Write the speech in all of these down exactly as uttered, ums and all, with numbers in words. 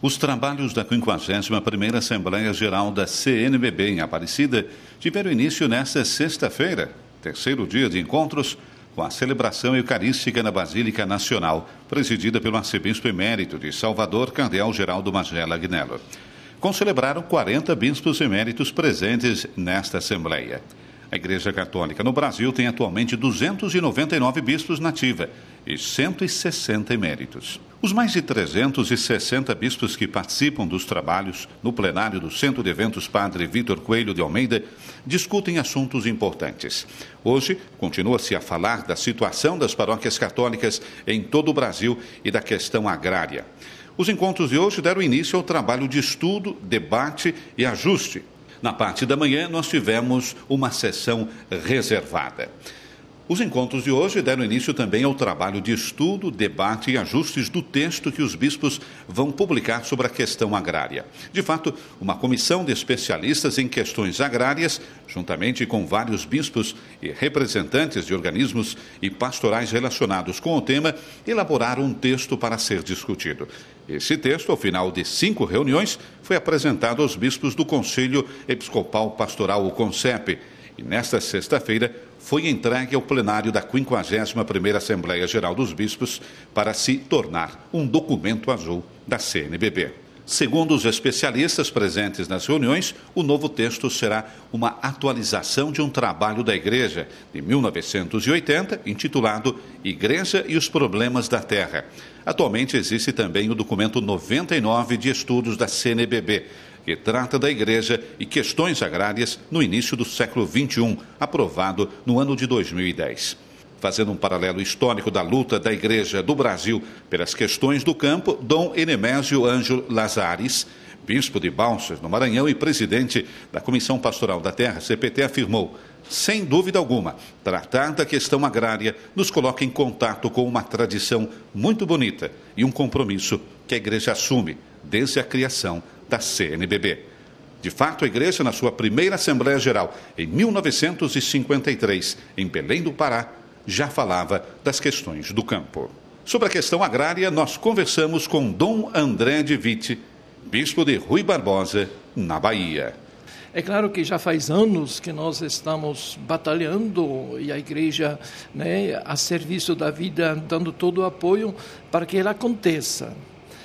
Os trabalhos da quinquagésima primeira Assembleia Geral da C N B B em Aparecida tiveram início nesta sexta-feira, terceiro dia de encontros, com a celebração eucarística na Basílica Nacional, presidida pelo arcebispo emérito de Salvador, cardeal Geraldo Magela Agnello. Concelebraram quarenta bispos eméritos presentes nesta Assembleia. A Igreja Católica no Brasil tem atualmente duzentos e noventa e nove bispos na ativa e cento e sessenta eméritos. Os mais de trezentos e sessenta bispos que participam dos trabalhos no plenário do Centro de Eventos Padre Vitor Coelho de Almeida discutem assuntos importantes. Hoje, continua-se a falar da situação das paróquias católicas em todo o Brasil e da questão agrária. Os encontros de hoje deram início ao trabalho de estudo, debate e ajuste. Na parte da manhã, nós tivemos uma sessão reservada. Os encontros de hoje deram início também ao trabalho de estudo, debate e ajustes do texto que os bispos vão publicar sobre a questão agrária. De fato, uma comissão de especialistas em questões agrárias, juntamente com vários bispos e representantes de organismos e pastorais relacionados com o tema, elaboraram um texto para ser discutido. Esse texto, ao final de cinco reuniões, foi apresentado aos bispos do Conselho Episcopal Pastoral, o CONCEP, e nesta sexta-feira foi entregue ao plenário da quinquagésima primeira Assembleia Geral dos Bispos para se tornar um documento azul da C N B B. Segundo os especialistas presentes nas reuniões, o novo texto será uma atualização de um trabalho da Igreja de mil novecentos e oitenta, intitulado Igreja e os Problemas da Terra. Atualmente existe também o documento noventa e nove de estudos da C N B B, que trata da Igreja e questões agrárias no início do século vinte e um, aprovado no ano de dois mil e dez. Fazendo um paralelo histórico da luta da Igreja do Brasil pelas questões do campo, Dom Enemésio Ângelo Lazares, bispo de Balsas, no Maranhão, e presidente da Comissão Pastoral da Terra, C P T, afirmou: sem dúvida alguma, tratar da questão agrária nos coloca em contato com uma tradição muito bonita e um compromisso que a Igreja assume desde a criação da C N B B. De fato, a Igreja, na sua primeira Assembleia Geral, em mil novecentos e cinquenta e três, em Belém do Pará, já falava das questões do campo. Sobre a questão agrária, nós conversamos com Dom André de Witte, bispo de Rui Barbosa, na Bahia. É claro que já faz anos que nós estamos batalhando e a Igreja, né, a serviço da vida, dando todo o apoio para que ela aconteça.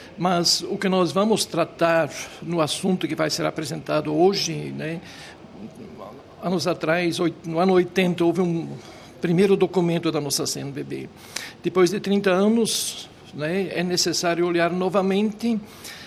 Mas o que nós vamos tratar no assunto que vai ser apresentado hoje, né, anos atrás, no ano oitenta, houve um primeiro documento da nossa C N B B. Depois de trinta anos, né, é necessário olhar novamente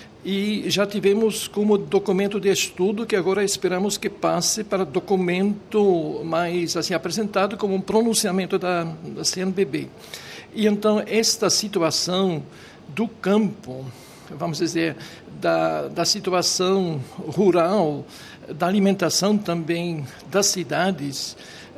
e já tivemos como documento de estudo que agora esperamos que passe para documento mais assim apresentado como um pronunciamento da, da C N B B. E então esta situação do campo, vamos dizer, da, da situação rural, da alimentação também das cidades,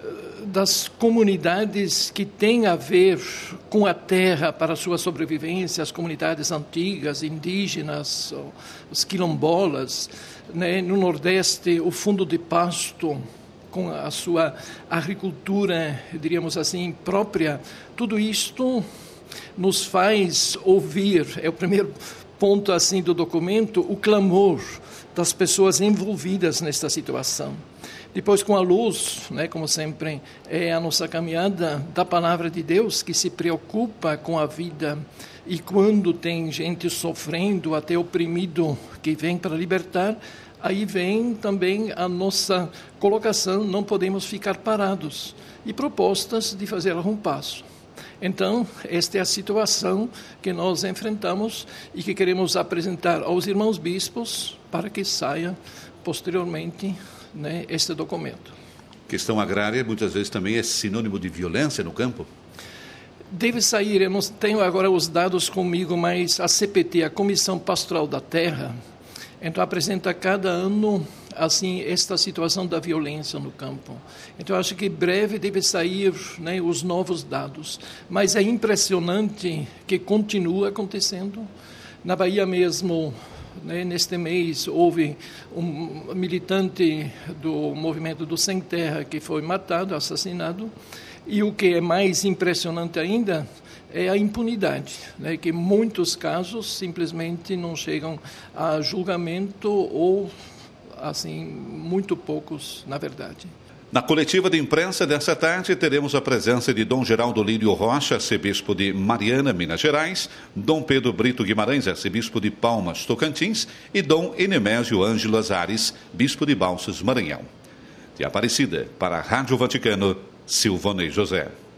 das comunidades que têm a ver com a terra para a sua sobrevivência, as comunidades antigas, indígenas, os quilombolas, né? No Nordeste, o fundo de pasto, com a sua agricultura, diríamos assim, própria, tudo isto nos faz ouvir, é o primeiro ponto assim do documento, o clamor das pessoas envolvidas nesta situação. Depois, com a luz, né, como sempre, é a nossa caminhada da Palavra de Deus, que se preocupa com a vida. E quando tem gente sofrendo, até oprimido, que vem para libertar, aí vem também a nossa colocação, não podemos ficar parados, e propostas de fazer algum passo. Então, esta é a situação que nós enfrentamos e que queremos apresentar aos irmãos bispos para que saia posteriormente, né, este documento. Questão agrária muitas vezes também é sinônimo de violência no campo? Deve sair, eu não tenho agora os dados comigo, mas a C P T, a Comissão Pastoral da Terra, então apresenta cada ano assim esta situação da violência no campo. Então acho que breve deve sair, né, os novos dados, mas é impressionante que continua acontecendo. Na Bahia mesmo, né, neste mês houve um militante do movimento do Sem Terra que foi matado, assassinado, e o que é mais impressionante ainda é a impunidade, né, que em muitos casos simplesmente não chegam a julgamento ou, assim, muito poucos, na verdade. Na coletiva de imprensa desta tarde, teremos a presença de Dom Geraldo Lírio Rocha, arcebispo de Mariana, Minas Gerais, Dom Pedro Brito Guimarães, arcebispo de Palmas, Tocantins, e Dom Enemésio Ângelo Azares, bispo de Balsas, Maranhão. De Aparecida, para a Rádio Vaticano, Silvanei José.